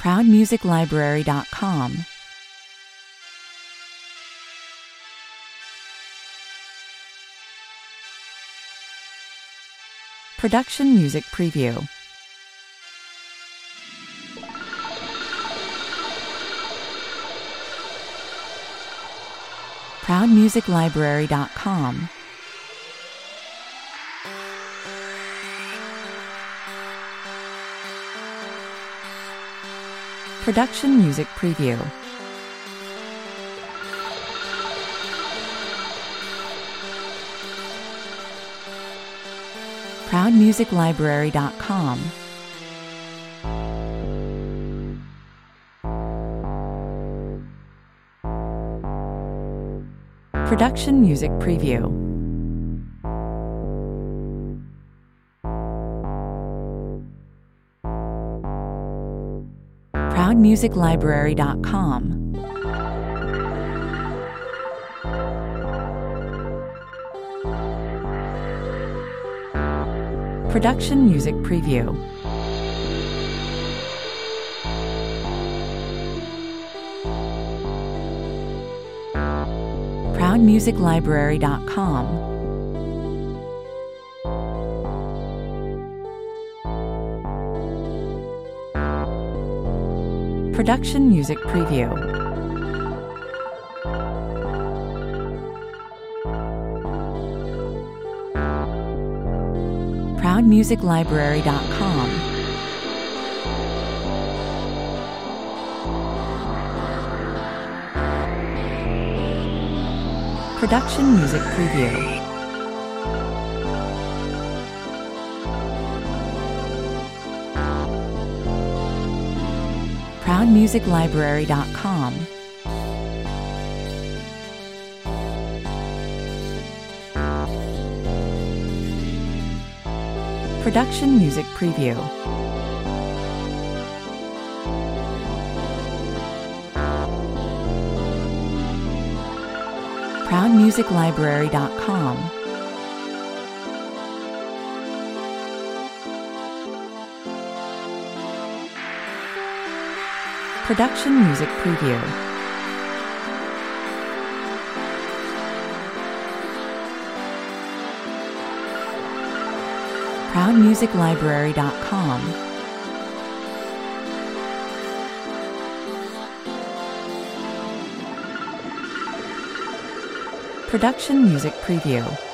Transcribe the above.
ProudMusicLibrary.com. Production Music Preview. ProudMusicLibrary.com. Production Music Preview. ProudMusicLibrary.com. Production Music Preview. ProudMusicLibrary.com. Production Music Preview. ProudMusicLibrary.com. Production Music Preview. ProudMusicLibrary.com. Production Music Preview. ProudMusicLibrary.com. Production Music Preview. ProudMusicLibrary.com. Production Music Preview. ProudMusicLibrary.com. Production Music Preview.